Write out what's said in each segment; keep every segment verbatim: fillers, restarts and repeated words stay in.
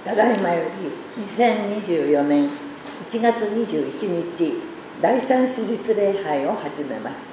ただいまよりにせんにじゅうよねんいちがつにじゅういちにちだいさん手術礼拝を始めます。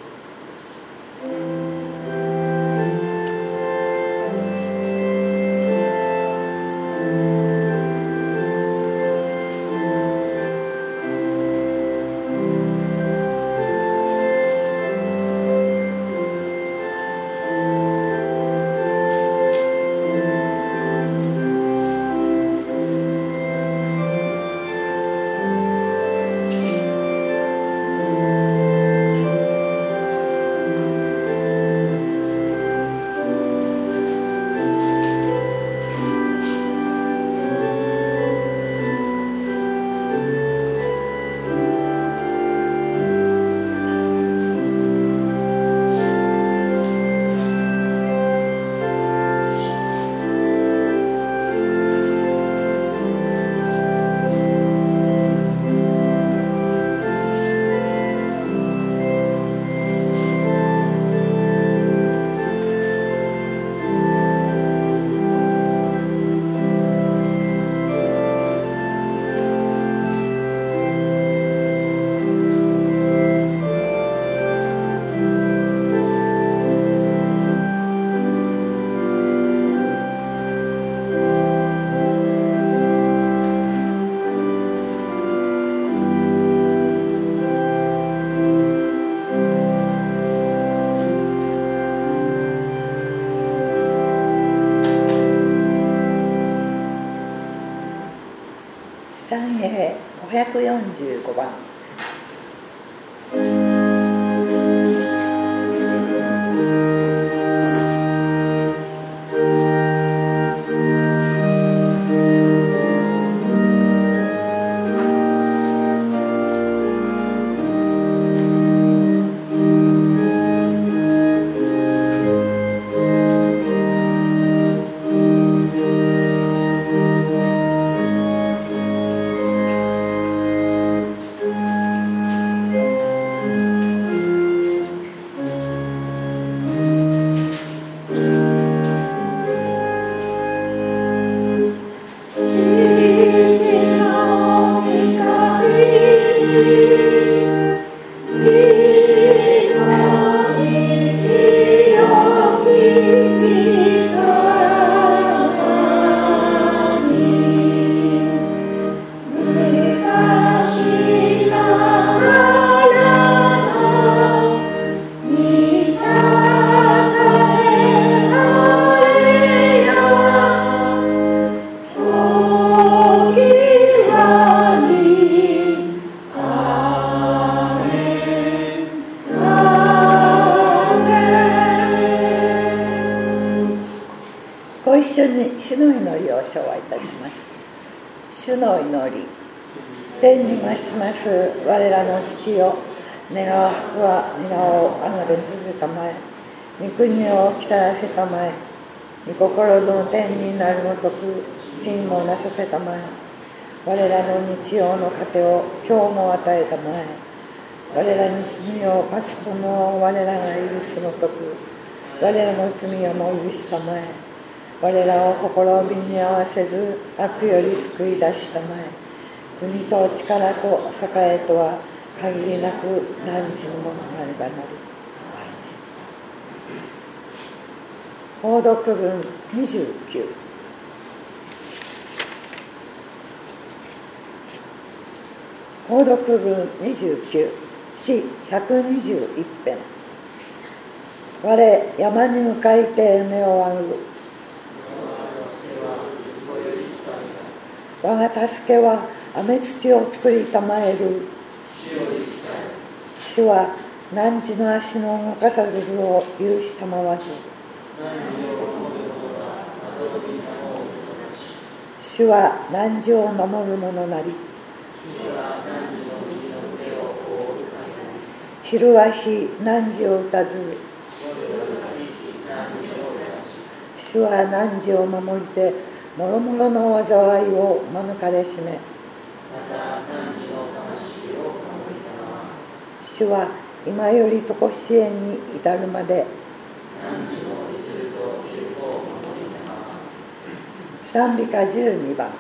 三永ごひゃくよんじゅうごばん。ご一緒に主の祈りを唱和いたします。主の祈り。天に増します我らの父よ、願わくは皆をあがれさせたまえ、御国を来たらせたまえ、御心の天になるごとく地にもなさせたまえ、我らの日曜の糧を今日も与えたまえ、我らに罪を犯す者を我らが許すごとく我らの罪をも許したまえ、我らを心びに合わせず悪より救い出したまえ、国と力と栄えとは限りなく何時のものなればなり。報読文にじゅうきゅう。報読文にじゅうきゅう、詩ひゃくにじゅういち編。我山に向かいて目を上ぐ。我が助けは雨土を作りたまえる。主は汝の足の動かさずるを許したまわず。主は汝を守る者なり。昼は日汝を打たず。主は汝を守りてもろもろの災いを免れしめ。主は今よりとこしえに至るまで賛美歌じゅうにばん。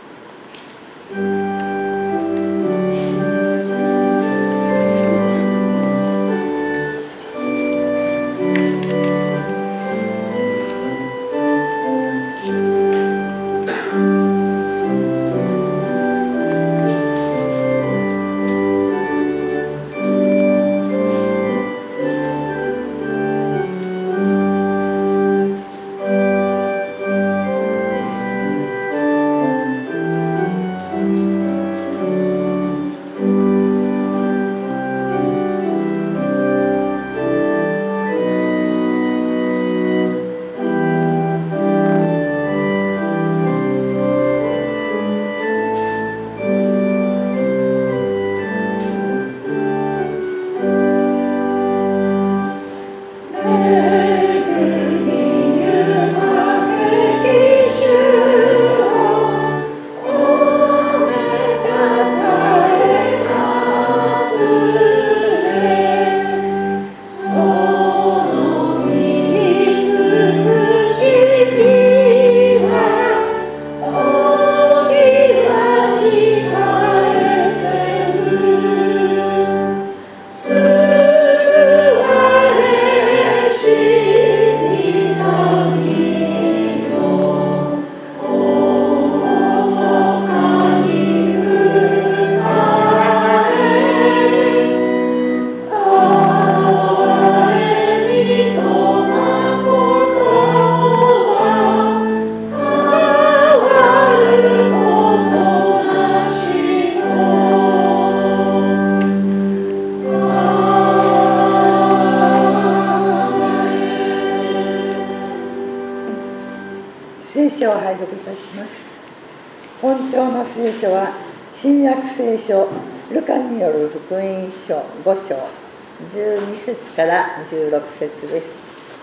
聖書を拝読いたします。本朝の聖書は新約聖書ルカによる福音書ご章じゅうに節からじゅうろく節です。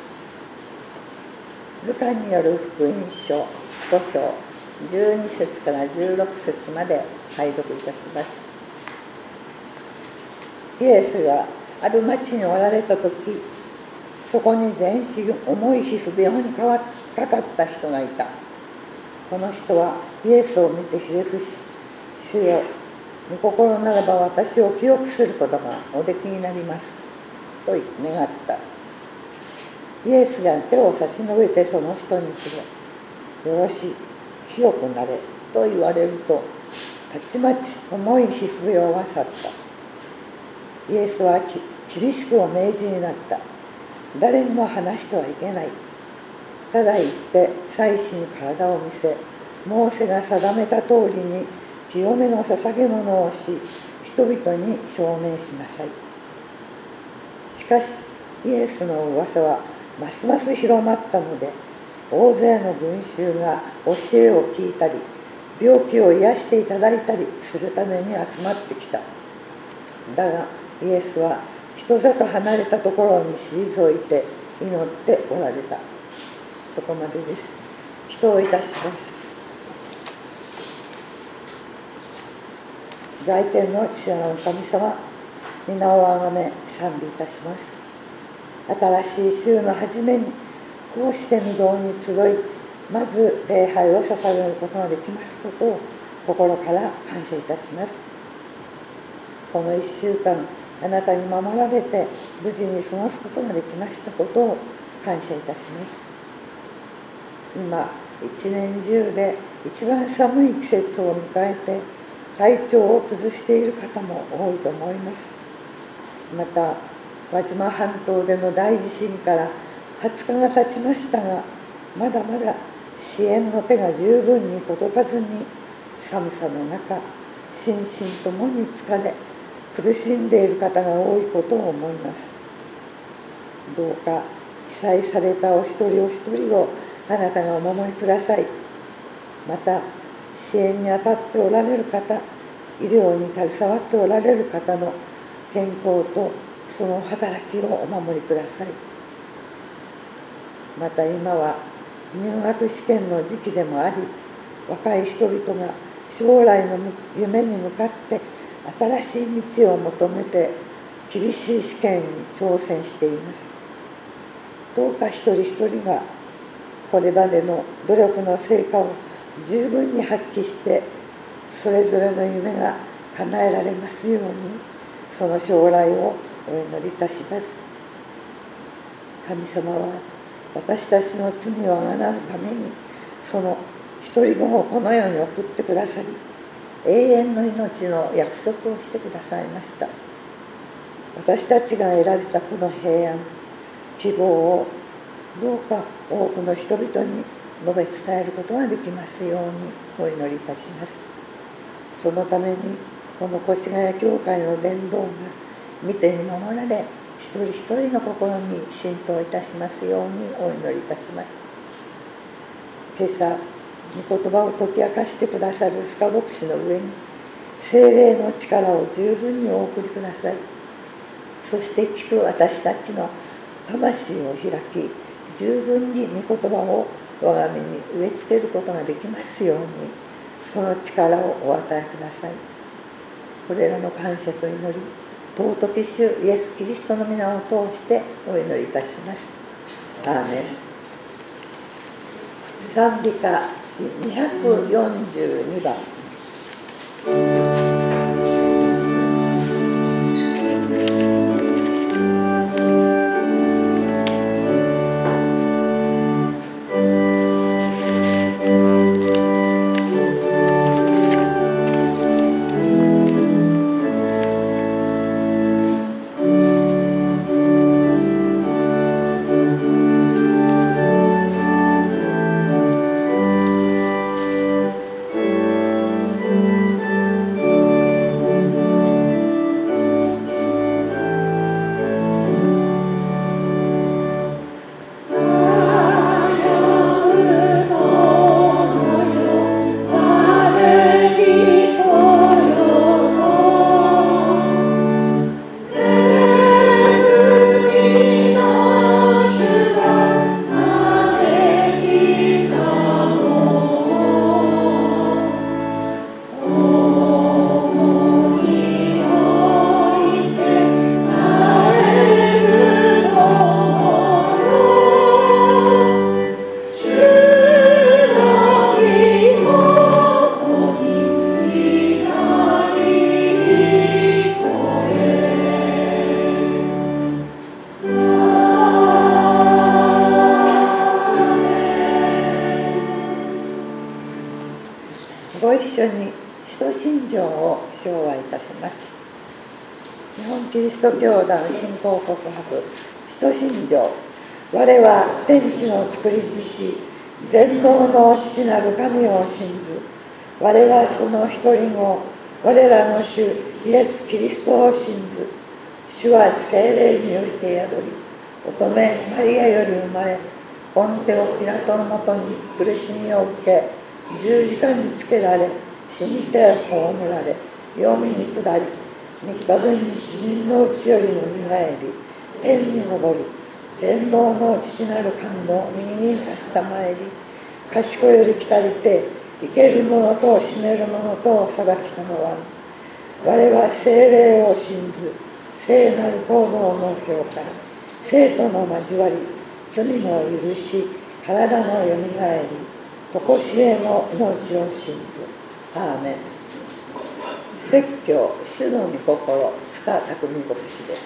ルカによる福音書ご章じゅうに節からじゅうろく節まで拝読いたします。イエスがある町におられた時、そこに全身重い皮膚病にかかった人がいた。この人はイエスを見てひれ伏し、主よ、御心ならば私を清くすることがおできになりますと願った。イエスが手を差し伸べてその人に触れ、よろしい、清くなれと言われると、たちまち重い皮膚病は去った。イエスはき厳しくお命じになった。誰にも話してはいけない。ただ行って祭司に体を見せ、モーセが定めた通りに清めの捧げ物をし、人々に証明しなさい。しかしイエスの噂はますます広まったので、大勢の群衆が教えを聞いたり、病気を癒していただいたりするために集まってきた。だがイエスは人里離れたところに退いて祈っておられた。そこまでです。祈祷いたします。在天の父なる神様、皆をあがめ賛美いたします。新しい週の初めにこうして御堂に集い、まず礼拝を捧げることができますことを心から感謝いたします。このいっしゅうかん、あなたに守られて無事に過ごすことができましたことを感謝いたします。今一年中で一番寒い季節を迎えて体調を崩している方も多いと思います。また輪島半島での大地震からはつかが経ちましたが、まだまだ支援の手が十分に届かずに、寒さの中心身ともに疲れ苦しんでいる方が多いことを思います。どうか被災されたお一人お一人をあなたがお守りください。また支援に当たっておられる方、医療に携わっておられる方の健康とその働きをお守りください。また今は入学試験の時期でもあり、若い人々が将来の夢に向かって新しい道を求めて厳しい試験に挑戦しています。どうか一人一人がこれまでの努力の成果を十分に発揮してそれぞれの夢が叶えられますように、その将来をお祈りいたします。神様は私たちの罪をあがなうためにその一人子をこの世に送ってくださり、永遠の命の約束をしてくださいました。私たちが得られたこの平安、希望をどうか多くの人々に述べ伝えることができますようにお祈りいたします。そのためにこの越谷教会の伝道が見て見守られ、一人一人の心に浸透いたしますようにお祈りいたします。今朝御言葉を解き明かしてくださる深牧師の上に聖霊の力を十分にお送りください。そして聞く私たちの魂を開き、十分に御言葉を我が身に植え付けることができますように、その力をお与えください。これらの感謝と祈り、尊き主イエス・キリストの皆を通してお祈りいたします。アーメン。賛美歌にひゃくよんじゅうにばん。ご一緒に使徒信条を唱和いたします。日本キリスト教団信仰告白使徒信条。我は天地の作り主全能の父なる神を信ず。我はその一人子我らの主イエス・キリストを信ず。主は聖霊によりて宿り、乙女マリアより生まれ、ポンテオ・ピラトのもとに苦しみを受け、十字架につけられ、死にて葬られ、黄泉に下り、三日分に死人のうちよりよみがえり、天に昇り、全能の父なる神の右に差したまえり、賢より来たりて、生ける者と死ねる者と裁きたまわん。我は聖霊を信ず、聖なる行動の評価、生との交わり、罪の許し、体のよみがえり、とこしえの命を信ず。アーメン。説教主の御心塚匠牧師です。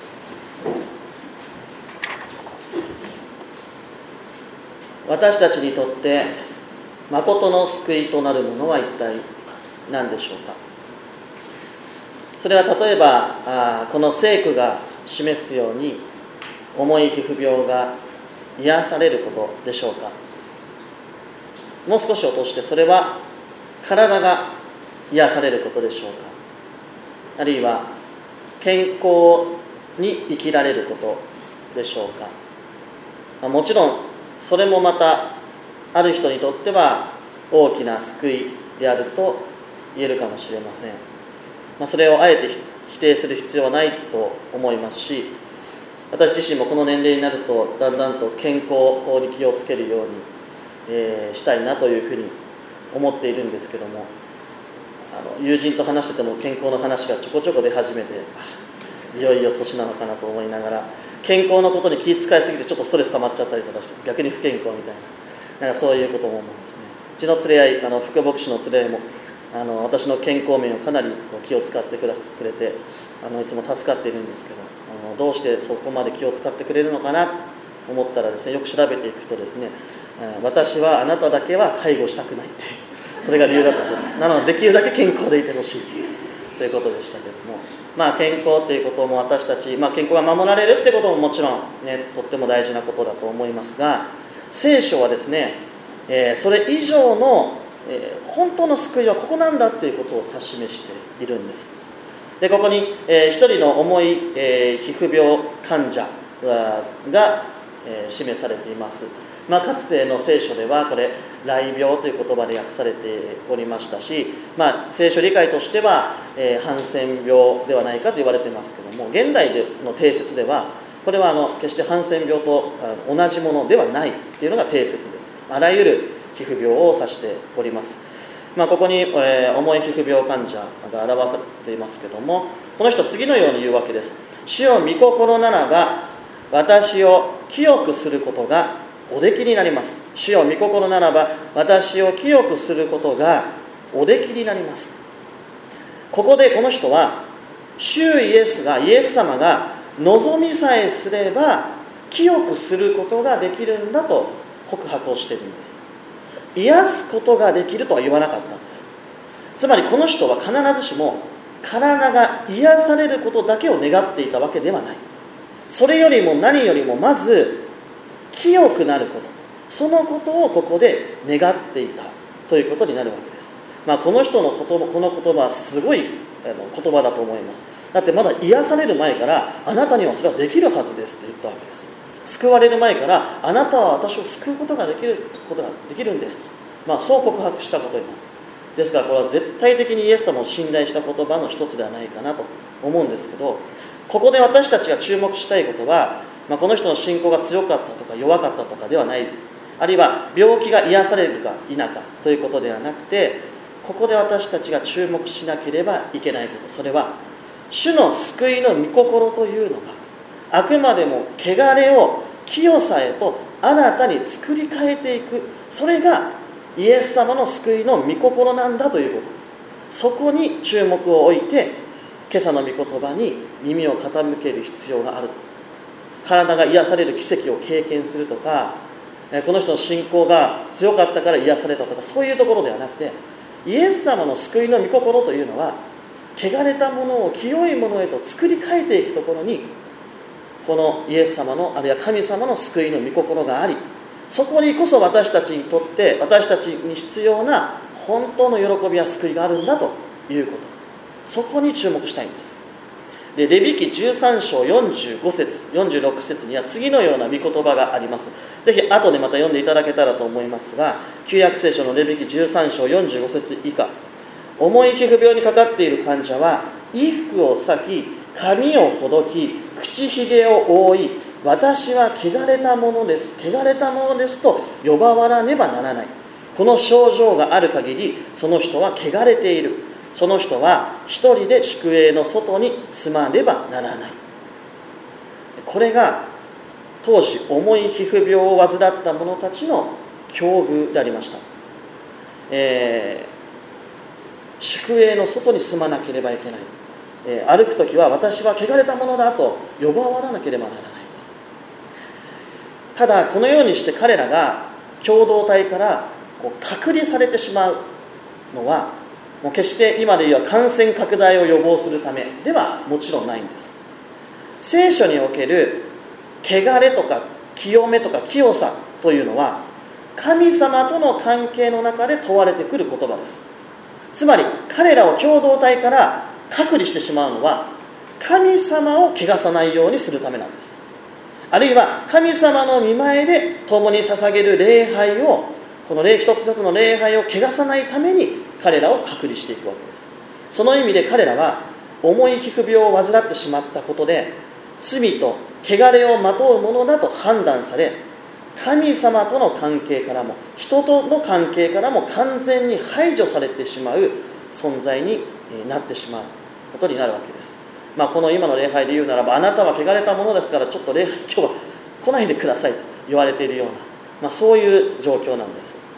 私たちにとって誠の救いとなるものは一体何でしょうか。それは例えばあこの聖句が示すように重い皮膚病が癒されることでしょうか。もう少し落として、それは体が癒されることでしょうか。あるいは健康に生きられることでしょうか。もちろんそれもまたある人にとっては大きな救いであると言えるかもしれません。まあ、それをあえて否定する必要はないと思いますし、私自身もこの年齢になるとだんだんと健康に気をつけるように、えー、したいなというふうに思っているんですけども、あの友人と話してても健康の話がちょこちょこ出始めて、いよいよ年なのかなと思いながら、健康のことに気遣いすぎてちょっとストレス溜まっちゃったりとかして、逆に不健康みたいな、なんかそういうことも思うんですね。 ちの連れ合い、あの副牧師の連れ合いもあの私の健康面をかなりこう気を使ってくれて、あのいつも助かっているんですけど、あのどうしてそこまで気を使ってくれるのかなと思ったらですね、よく調べていくとですね、私はあなただけは介護したくないっていう、それが理由だったそうです。なのでできるだけ健康でいてほしいということでしたけども、まあ、健康ということも私たち、まあ、健康が守られるってことももちろん、ね、とっても大事なことだと思いますが、聖書はですね、えー、それ以上の、えー、本当の救いはここなんだということを指し示しているんです。でここに、えー、一人の重い、えー、皮膚病患者が、えー、示されています。まあ、かつての聖書ではこれ雷病という言葉で訳されておりましたし、まあ、聖書理解としては、えー、ハンセン病ではないかと言われていますけども、現代での定説ではこれはあの決してハンセン病と同じものではないというのが定説です。あらゆる皮膚病を指しております。まあ、ここに、えー、重い皮膚病患者が表されていますけども、この人は次のように言うわけです。主よ御心ならば私を清くすることがおできになります。主よ御心ならば私を清くすることがおできになります。ここでこの人は主イエスがイエス様が望みさえすれば清くすることができるんだと告白をしているんです。癒すことができるとは言わなかったんです。つまりこの人は必ずしも体が癒されることだけを願っていたわけではない。それよりも何よりもまず清くなること、そのことをここで願っていたということになるわけです。まあ、この人の言葉、この言葉はすごい言葉だと思います。だってまだ癒される前からあなたにはそれはできるはずですって言ったわけです。救われる前からあなたは私を救うことができることができるんです、まあ、そう告白したことになる。ですからこれは絶対的にイエス様を信頼した言葉の一つではないかなと思うんですけど、ここで私たちが注目したいことは、まあ、この人の信仰が強かったとか弱かったとかではない、あるいは病気が癒されるか否かということではなくて、ここで私たちが注目しなければいけないこと、それは主の救いの御心というのがあくまでも汚れを清さへと新たに作り変えていく、それがイエス様の救いの御心なんだということ、そこに注目を置いて今朝の御言葉に耳を傾ける必要がある。体が癒される奇跡を経験するとか、この人の信仰が強かったから癒されたとか、そういうところではなくて、イエス様の救いの御心というのは汚れたものを清いものへと作り変えていくところに、このイエス様のあるいは神様の救いの御心があり、そこにこそ私たちにとって私たちに必要な本当の喜びや救いがあるんだということ、そこに注目したいんです。でレビ記じゅうさん章よんじゅうご節よんじゅうろく節には次のような御言葉があります。ぜひ後でまた読んでいただけたらと思いますが、旧約聖書のレビ記じゅうさん章よんじゅうご節以下、重い皮膚病にかかっている患者は衣服を裂き髪をほどき口ひげを覆い、私は汚れたものです汚れたものですと呼ばわらねばならない。この症状がある限りその人は汚れている。その人は一人で宿営の外に住まねばならない。これが当時重い皮膚病を患った者たちの境遇でありました。えー、宿営の外に住まなければいけない、えー、歩くときは私は汚れたものだと呼ばわらなければならないと。ただこのようにして彼らが共同体からこう隔離されてしまうのは、もう決して今で言う感染拡大を予防するためではもちろんないんです。聖書における汚れとか清めとか清さというのは神様との関係の中で問われてくる言葉です。つまり彼らを共同体から隔離してしまうのは神様を汚さないようにするためなんです。あるいは神様の御前で共に捧げる礼拝を、この一つ一つの礼拝を汚さないために彼らを隔離していくわけです。その意味で彼らは重い皮膚病を患ってしまったことで罪と汚れをまとうものだと判断され、神様との関係からも人との関係からも完全に排除されてしまう存在になってしまうことになるわけです。まあ、この今の礼拝で言うならば、あなたは汚れたものですからちょっと礼拝今日は来ないでくださいと言われているような、まあ、そういう状況なんです。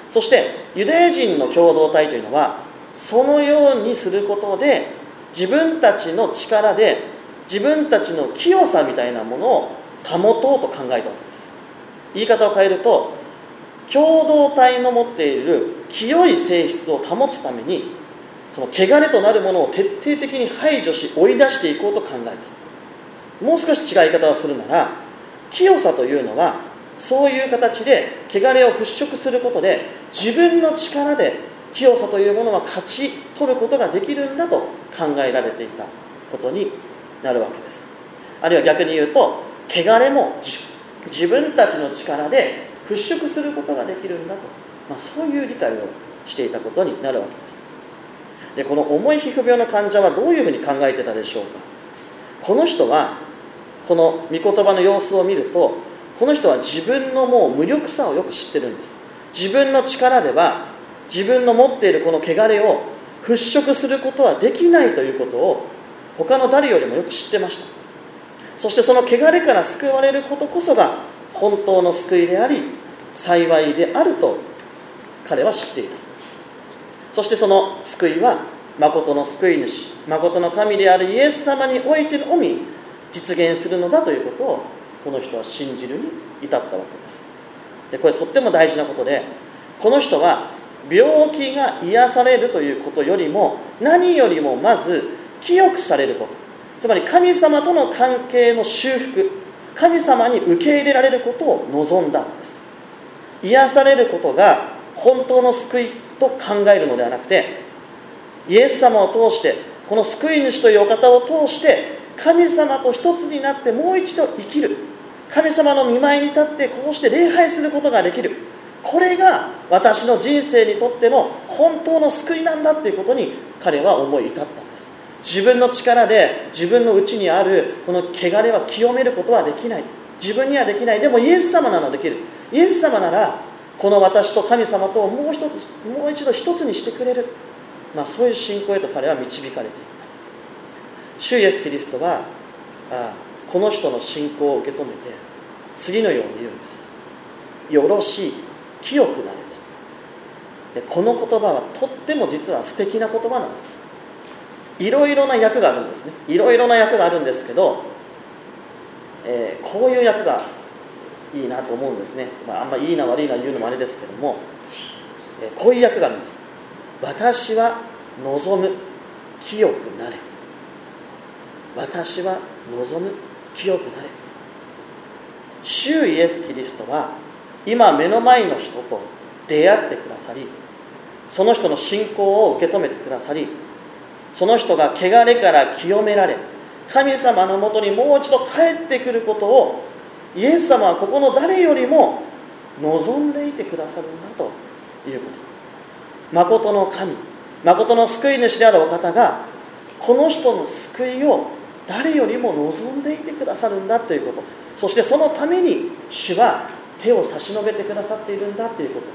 そしてユダヤ人の共同体というのはそのようにすることで自分たちの力で自分たちの清さみたいなものを保とうと考えたわけです。言い方を変えると、共同体の持っている清い性質を保つためにその汚れとなるものを徹底的に排除し追い出していこうと考えた。もう少し違い方をするなら、清さというのはそういう形で汚れを払拭することで自分の力で清さというものは勝ち取ることができるんだと考えられていたことになるわけです。あるいは逆に言うと、汚れも自分たちの力で払拭することができるんだと、まあ、そういう理解をしていたことになるわけです。で、この重い皮膚病の患者はどういうふうに考えてたでしょうか。この人はこの御言葉の様子を見ると、この人は自分のもう無力さをよく知ってるんです。自分の力では自分の持っているこの汚れを払拭することはできないということを他の誰よりもよく知ってました。そしてその汚れから救われることこそが本当の救いであり幸いであると彼は知っていた。そしてその救いは誠の救い主、誠の神であるイエス様においてのみ実現するのだということをこの人は信じるに至ったわけです。で、これとっても大事なことで、この人は病気が癒されるということよりも何よりもまず清くされること、つまり神様との関係の修復、神様に受け入れられることを望んだんです。癒されることが本当の救いと考えるのではなくて、イエス様を通して、この救い主というお方を通して神様と一つになってもう一度生きる、神様の御前に立ってこうして礼拝することができる、これが私の人生にとっての本当の救いなんだということに彼は思い至ったんです。自分の力で自分の内にあるこの汚れは清めることはできない、自分にはできない。でもイエス様ならできる。イエス様ならこの私と神様ともう一つもう一度一つにしてくれる、まあ、そういう信仰へと彼は導かれていった。主イエスキリストはあこの人の信仰を受け止めて次のように言うんです。よろしい、清くなれと。で、この言葉はとっても実は素敵な言葉なんです。いろいろな訳があるんですね。いろいろな訳があるんですけど、えー、こういう訳がいいなと思うんですね。まあ、あんまいいな悪いな言うのもあれですけども、えー、こういう訳があるんです。私は望む、清くなれ。私は望む、清くなれ。主イエスキリストは今目の前の人と出会ってくださり、その人の信仰を受け止めてくださり、その人が汚れから清められ神様のもとにもう一度帰ってくることをイエス様はここの誰よりも望んでいてくださるんだということ。誠の神、誠の救い主であるお方がこの人の救いを誰よりも望んでいてくださるんだということ、そしてそのために主は手を差し伸べてくださっているんだということ、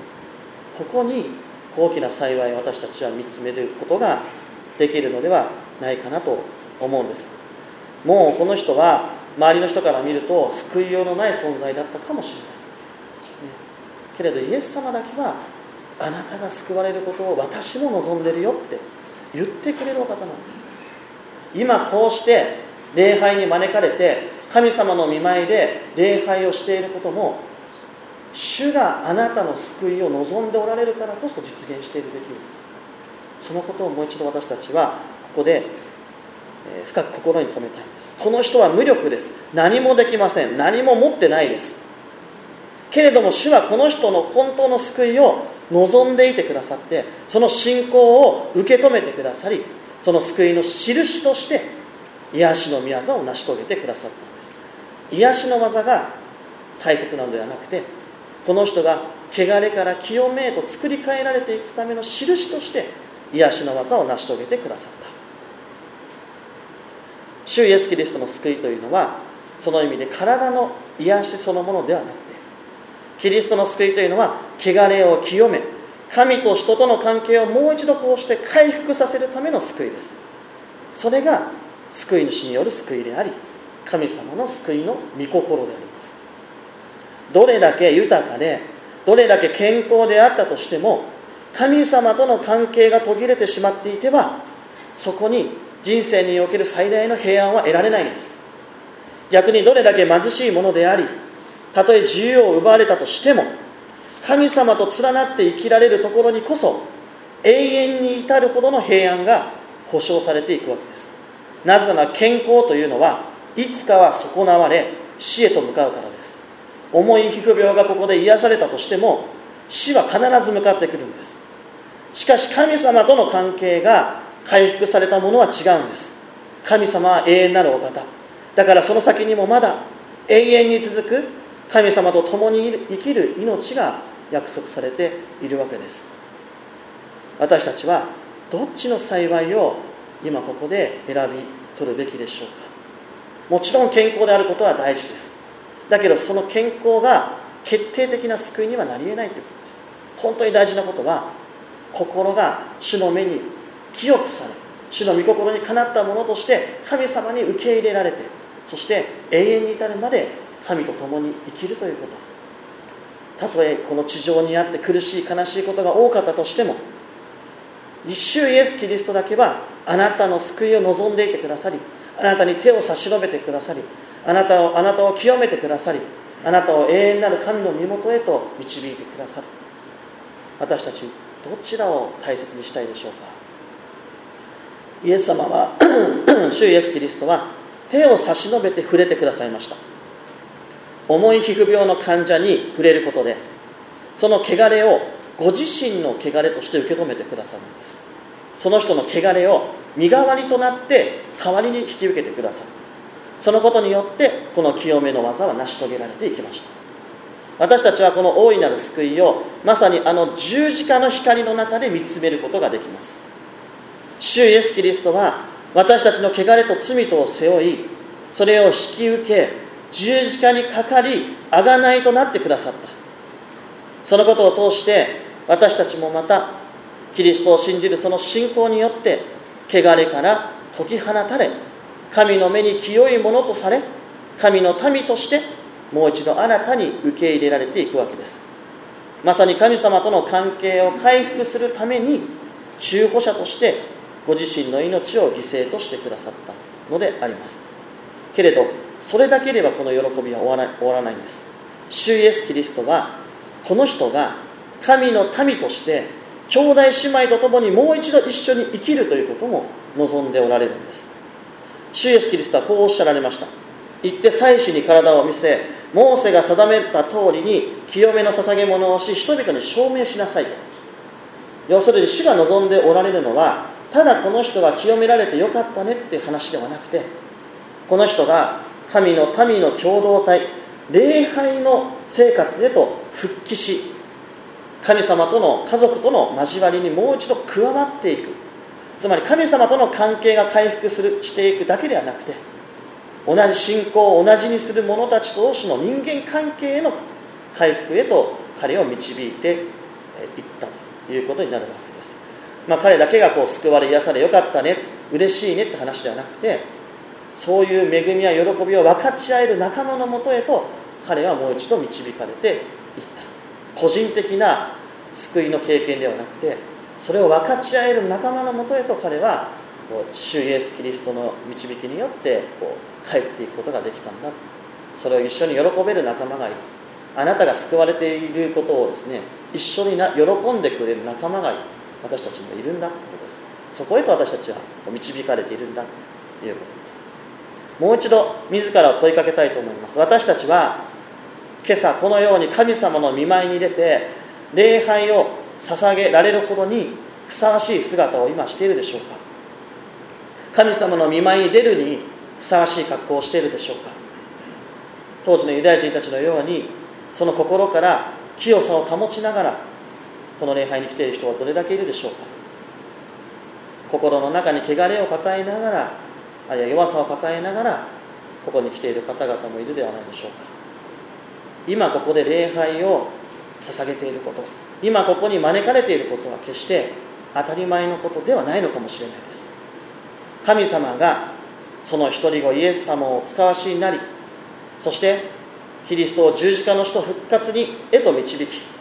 ここに大きな幸い私たちは見つめることができるのではないかなと思うんです。もうこの人は周りの人から見ると救いようのない存在だったかもしれない、ね、けれどイエス様だけはあなたが救われることを私も望んでるよって言ってくれるお方なんです。今こうして礼拝に招かれて神様の御前で礼拝をしていることも、主があなたの救いを望んでおられるからこそ実現しているできる。そのことをもう一度私たちはここで深く心に留めたいんです。この人は無力です。何もできません。何も持ってないです。けれども主はこの人の本当の救いを望んでいてくださって、その信仰を受け止めてくださり、その救いの印として癒しの御業を成し遂げてくださったんです。癒しの技が大切なのではなくて、この人が汚れから清めへと作り変えられていくための印として癒しの技を成し遂げてくださった。主イエスキリストの救いというのはその意味で体の癒しそのものではなくて、キリストの救いというのは汚れを清め、神と人との関係をもう一度こうして回復させるための救いです。それが救い主による救いであり、神様の救いの御心であります。どれだけ豊かでどれだけ健康であったとしても、神様との関係が途切れてしまっていては、そこに人生における最大の平安は得られないんです。逆にどれだけ貧しいものであり、たとえ自由を奪われたとしても、神様と連なって生きられるところにこそ永遠に至るほどの平安が保証されていくわけです。なぜなら健康というのはいつかは損なわれ死へと向かうからです。重い皮膚病がここで癒されたとしても死は必ず向かってくるんです。しかし神様との関係が回復されたものは違うんです。神様は永遠なるお方だから、その先にもまだ永遠に続く神様と共に生きる命が約束されているわけです。私たちはどっちの幸いを今ここで選び取るべきでしょうか。もちろん健康であることは大事です。だけどその健康が決定的な救いにはなり得ないということです。本当に大事なことは、心が主の目に清くされ、主の御心にかなったものとして神様に受け入れられて、そして永遠に至るまで神と共に生きるということ。たとえこの地上にあって苦しい悲しいことが多かったとしても、主イエスキリストだけはあなたの救いを望んでいてくださり、あなたに手を差し伸べてくださり、あなたをあなたを清めてくださり、あなたを永遠なる神の身元へと導いてくださる。私たちどちらを大切にしたいでしょうか。イエス様は主イエスキリストは手を差し伸べて触れてくださいました。重い皮膚病の患者に触れることで、その汚れをご自身の汚れとして受け止めてくださるんです。その人の汚れを身代わりとなって代わりに引き受けてくださる。そのことによってこの清めの技は成し遂げられていきました。私たちはこの大いなる救いをまさにあの十字架の光の中で見つめることができます。主イエスキリストは私たちの汚れと罪とを背負い、それを引き受け十字架にかかり贖いとなってくださった。そのことを通して私たちもまたキリストを信じるその信仰によって汚れから解き放たれ、神の目に清いものとされ、神の民としてもう一度新たに受け入れられていくわけです。まさに神様との関係を回復するために中保者としてご自身の命を犠牲としてくださったのであります。けれどそれだけではこの喜びは終わらない、終わらないんです。主イエスキリストはこの人が神の民として兄弟姉妹と共にもう一度一緒に生きるということも望んでおられるんです。主イエスキリストはこうおっしゃられました。行って祭司に体を見せ、モーセが定めた通りに清めの捧げ物をし、人々に証明しなさいと。要するに主が望んでおられるのは、ただこの人が清められてよかったねっていう話ではなくて、この人が神の民の共同体、礼拝の生活へと復帰し、神様との家族との交わりにもう一度加わっていく。つまり神様との関係が回復するしていくだけではなくて、同じ信仰を同じにする者たち同士の人間関係への回復へと彼を導いていったということになるわけです。まあ、彼だけがこう救われ癒されよかったね、嬉しいねって話ではなくて、そういう恵みや喜びを分かち合える仲間のもとへと彼はもう一度導かれていった。個人的な救いの経験ではなくて、それを分かち合える仲間のもとへと彼はこう主イエスキリストの導きによってこう帰っていくことができたんだ。それを一緒に喜べる仲間がいる。あなたが救われていることをですね、一緒にな喜んでくれる仲間が私たちにもいるんだということです。そこへと私たちは導かれているんだということです。もう一度自らを問いかけたいと思います。私たちは今朝このように神様の御前に出て礼拝を捧げられるほどにふさわしい姿を今しているでしょうか。神様の御前に出るにふさわしい格好をしているでしょうか。当時のユダヤ人たちのようにその心から清さを保ちながらこの礼拝に来ている人はどれだけいるでしょうか。心の中に汚れを抱えながら、あるいは弱さを抱えながらここに来ている方々もいるではないでしょうか。今ここで礼拝を捧げていること、今ここに招かれていることは決して当たり前のことではないのかもしれないです。神様がその一人子イエス様をお使わしになり、そしてキリストを十字架の死と復活にへと導き、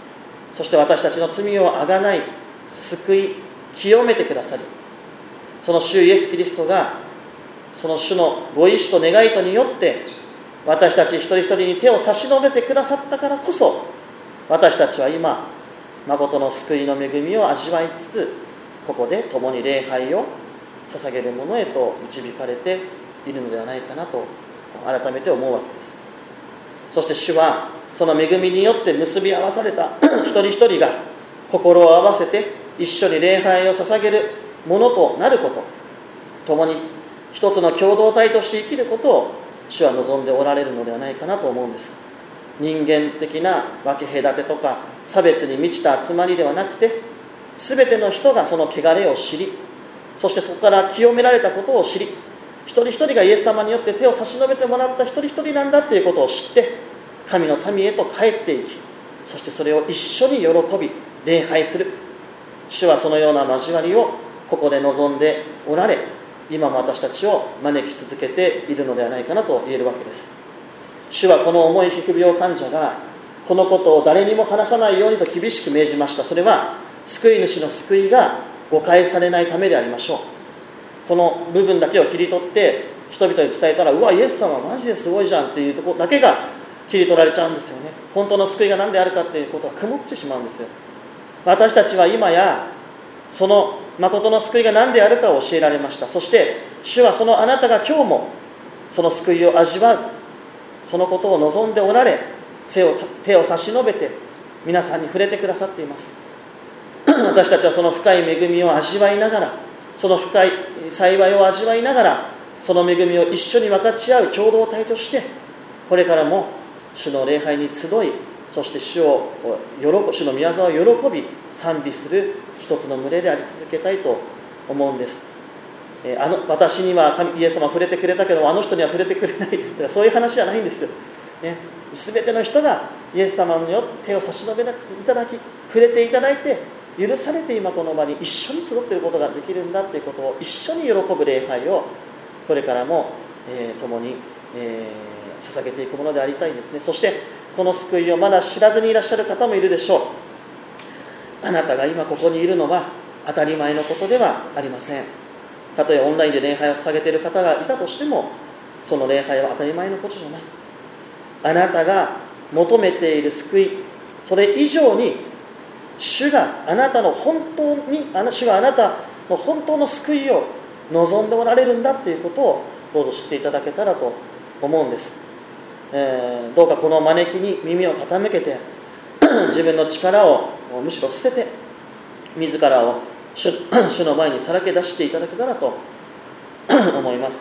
そして私たちの罪をあがない救い清めてくださり、その主イエスキリストがその主のご意志と願いとによって私たち一人一人に手を差し伸べてくださったからこそ、私たちは今誠の救いの恵みを味わいつつ、ここで共に礼拝を捧げるものへと導かれているのではないかなと改めて思うわけです。そして主はその恵みによって結び合わされた一人一人が心を合わせて一緒に礼拝を捧げるものとなること、共に一つの共同体として生きることを主は望んでおられるのではないかなと思うんです。人間的な分け隔てとか差別に満ちた集まりではなくて、全ての人がその汚れを知り、そしてそこから清められたことを知り、一人一人がイエス様によって手を差し伸べてもらった一人一人なんだということを知って、神の民へと帰っていき、そしてそれを一緒に喜び礼拝する。主はそのような交わりをここで望んでおられ、今も私たちを招き続けているのではないかなと言えるわけです。主はこの重い皮膚病患者がこのことを誰にも話さないようにと厳しく命じました。それは救い主の救いが誤解されないためでありましょう。この部分だけを切り取って人々に伝えたら、うわイエス様マジですごいじゃんっていうところだけが切り取られちゃうんですよね。本当の救いが何であるかっていうことは曇ってしまうんですよ。私たちは今やその誠の救いが何であるかを教えられました。そして主はそのあなたが今日もその救いを味わう、そのことを望んでおられ、手を、手を差し伸べて皆さんに触れてくださっています。私たちはその深い恵みを味わいながら、その深い幸いを味わいながら、その恵みを一緒に分かち合う共同体として、これからも主の礼拝に集い、そして主を喜主の御業を喜び賛美する一つの群れであり続けたいと思うんです。えー、あの私には神イエス様触れてくれたけどあの人には触れてくれないとか、そういう話じゃないんですよ、ね、全ての人がイエス様によって手を差し伸べいただき、触れていただいて許されて、今この場に一緒に集っていることができるんだということを一緒に喜ぶ礼拝をこれからも、えー、共に、えー、捧げていくものでありたいんですね。そしてこの救いをまだ知らずにいらっしゃる方もいるでしょう。あなたが今ここにいるのは当たり前のことではありません。たとえオンラインで礼拝を捧げている方がいたとしても、その礼拝は当たり前のことじゃない。あなたが求めている救い、それ以上に主があなたの本当に主があなたの本当の救いを望んでおられるんだということをどうぞ知っていただけたらと思うんです。えー、どうかこの招きに耳を傾けて自分の力をむしろ捨てて自らを 主, 主の前にさらけ出していただけたらと思います。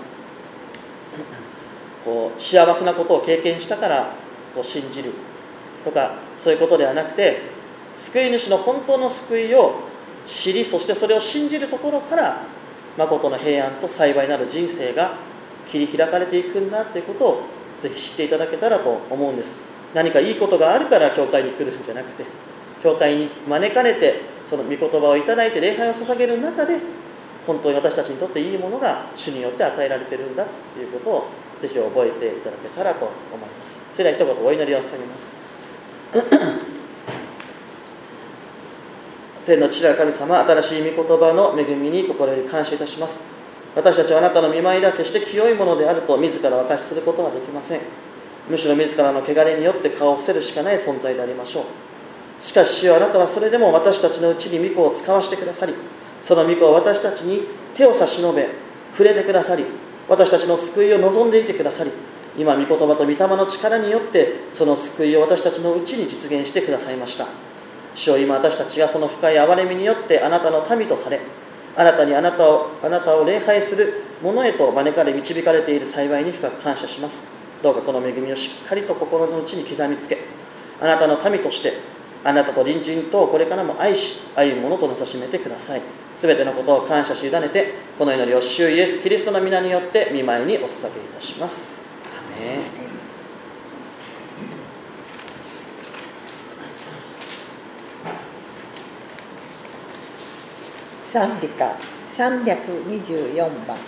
こう幸せなことを経験したからこう信じるとか、そういうことではなくて、救い主の本当の救いを知り、そしてそれを信じるところから誠の平安と幸いなる人生が切り開かれていくんだということをぜひ知っていただけたらと思うんです。何かいいことがあるから教会に来るんじゃなくて、教会に招かれてその御言葉をいただいて礼拝を捧げる中で、本当に私たちにとっていいものが主によって与えられているんだということをぜひ覚えていただけたらと思います。それでは一言お祈りを捧げます。天の父なる神様、新しい御言葉の恵みに心より感謝いたします。私たちはあなたの御前では決して清いものであると自らを証しすることはできません。むしろ自らの汚れによって顔を伏せるしかない存在でありましょう。しかし主よ、あなたはそれでも私たちのうちに御子を使わせてくださり、その御子を私たちに手を差し伸べ触れてくださり、私たちの救いを望んでいてくださり、今御言葉と御霊の力によってその救いを私たちのうちに実現してくださいました。主よ、今私たちがその深い憐れみによってあなたの民とされ、新たにあなたをあなたを礼拝する者へと招かれ導かれている幸いに深く感謝します。どうかこの恵みをしっかりと心の内に刻みつけ、あなたの民としてあなたと隣人とをこれからも愛し歩むものとなさしめてください。すべてのことを感謝し委ねて、この祈りを主イエスキリストの皆によって御前にお捧げいたします。アメン。 賛美歌さんびゃくにじゅうよんばん。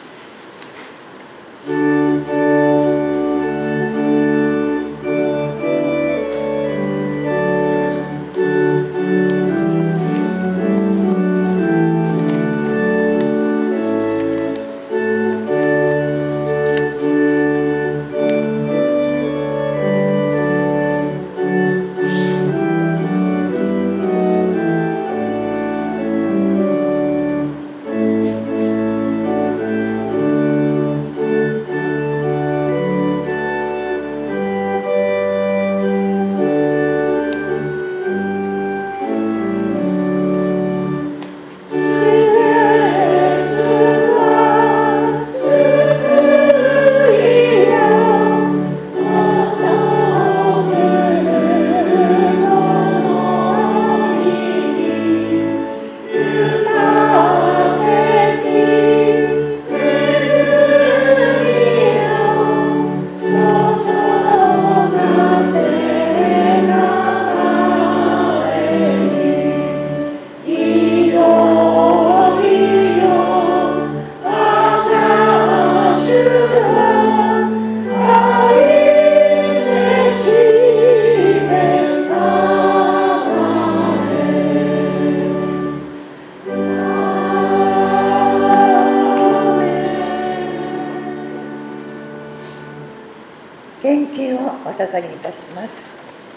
捧げいたします。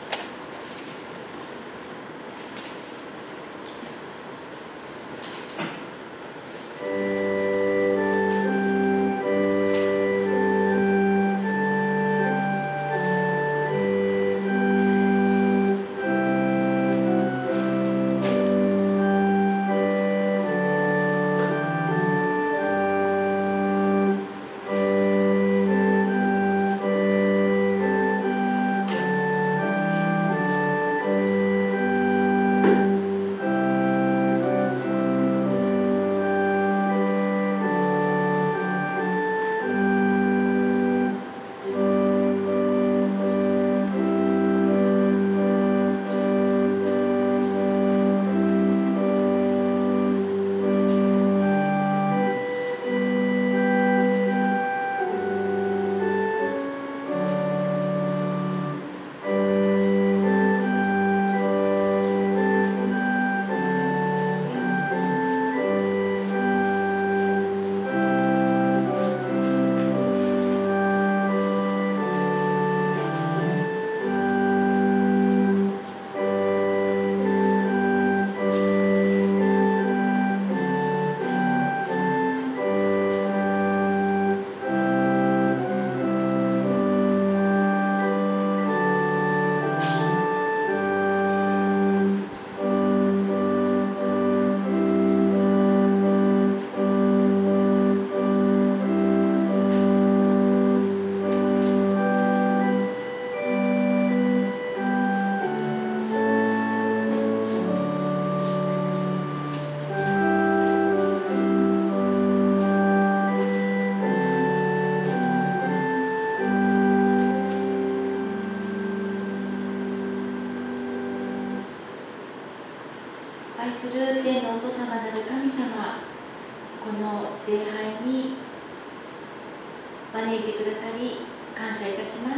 愛する天のお父様なる神様、この礼拝に招いてくださり感謝いたします。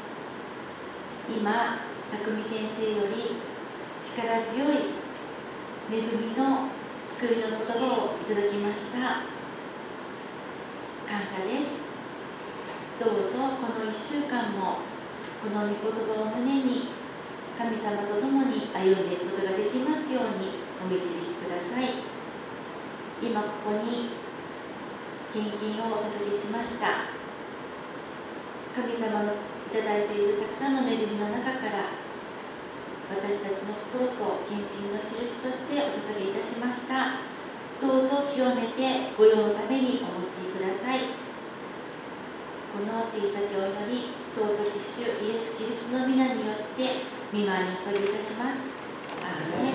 今、匠先生より力強い恵みの救いの言葉をいただきました。感謝です。どうぞこのいっしゅうかんもこの御言葉を胸に神様と共に歩んでいくことができますようにお導きください。今ここに献金をお捧げしました。神様のいただいているたくさんの恵みの中から私たちの心と献身の印としてお捧げいたしました。どうぞ清めてご用のためにお持ちください。この小さきお祈り、尊き主イエス・キリストの皆によって御前にお捧げいたします。アーメン。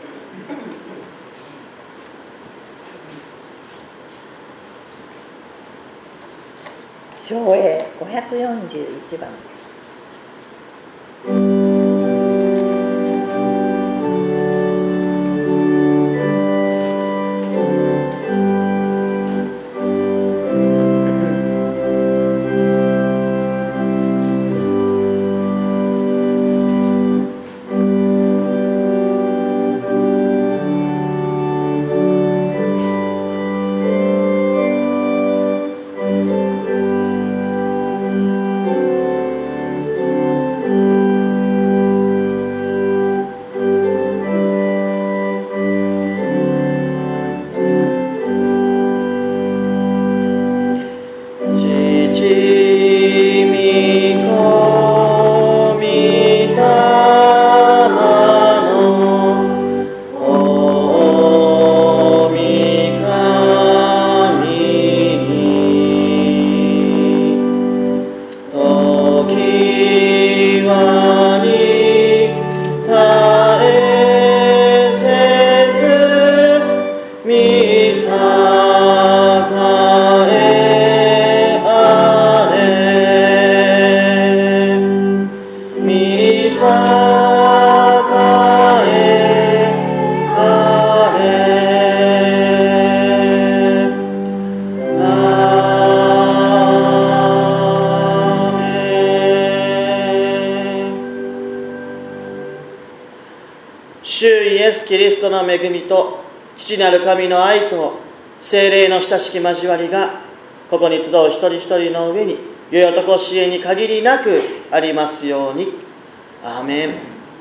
唱詠ごひゃくよんじゅういちばん。 キリストの恵みと父なる神の愛と聖霊の親しき交わりがここに集う一人一人の上によよとこしえに限りなくありますように。アーメン。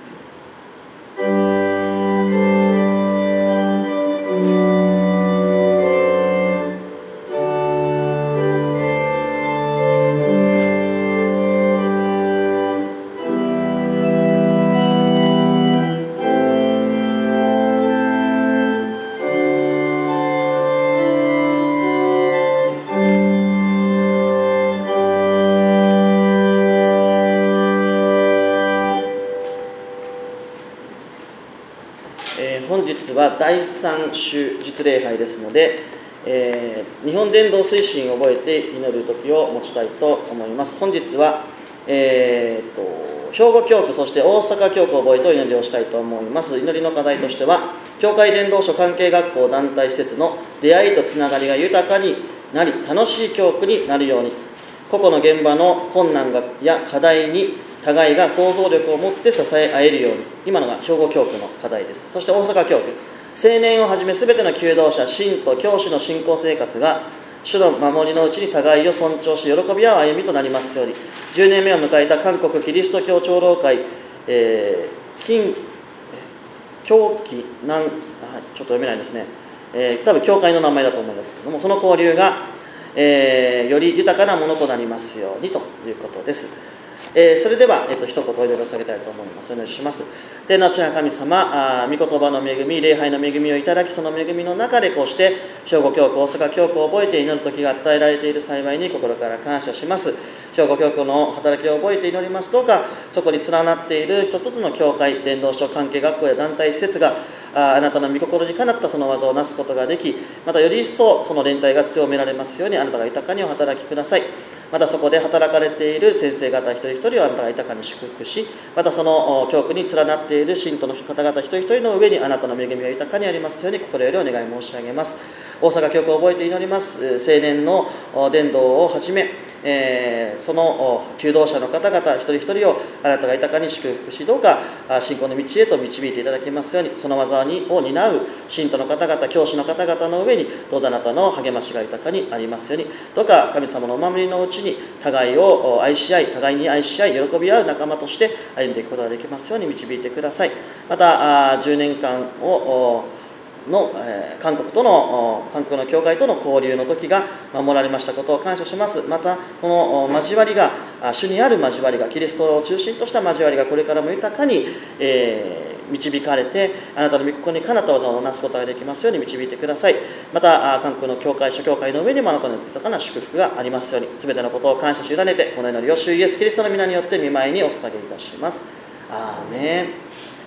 本日はだいさん主日礼拝ですので、えー、日本伝道推進を覚えて祈る時を持ちたいと思います。本日は、えー、と兵庫教区、そして大阪教区を覚えてお祈りをしたいと思います。祈りの課題としては、教会伝道所関係学校団体施設の出会いとつながりが豊かになり、楽しい教区になるように、個々の現場の困難や課題に互いが想像力を持って支え合えるように。今のが兵庫教区の課題です。そして大阪教区、青年をはじめ全ての求道者、信徒、教師の信仰生活が主の守りのうちに互いを尊重し喜び合う歩みとなりますように。じゅうねんめを迎えた韓国キリスト教長老会、えー、金教期南、はい、ちょっと読めないですね、えー、多分教会の名前だと思いますけども、その交流が、えー、より豊かなものとなりますようにということです。えー、それでは、えー、と一言お祈りを下げたいと思います。お願いします。天の父な神様、あ御言葉の恵み、礼拝の恵みをいただき、その恵みの中でこうして兵庫教区、大阪教区を覚えて祈る時が与えられている幸いに心から感謝します。兵庫教区の働きを覚えて祈ります。どうかそこに連なっている一つずつの教会、伝道所、関係学校や団体施設があなたの御心にかなったその技をなすことができ、またより一層その連帯が強められますように、あなたが豊かにお働きください。またそこで働かれている先生方一人一人をあなたが豊かに祝福し、またその教区に連なっている信徒の方々一人一人の上にあなたの恵みが豊かにありますように心よりお願い申し上げます。大阪教区を覚えて祈ります。青年の伝道をはじめ、えー、その求道者の方々一人一人をあなたが豊かに祝福し、どうか信仰の道へと導いていただきますように、その技を担う信徒の方々、教師の方々の上にどうぞあなたの励ましが豊かにありますように。どうか神様のお守りのうちに互いを愛し合い、互いに愛し合い喜び合う仲間として歩んでいくことができますように導いてください。またじゅうねんかんをの、えー、韓国との韓国の教会との交流の時が守られましたことを感謝します。またこの交わりが主にある交わりが、キリストを中心とした交わりがこれからも豊かに、えー、導かれて、あなたの御心にかなった技をなすことができますように導いてください。また韓国の教会、諸教会の上にもあなたの豊かな祝福がありますように。すべてのことを感謝し委ねて、この祈りを主イエスキリストの皆によって御前にお捧げいたします。アーメン。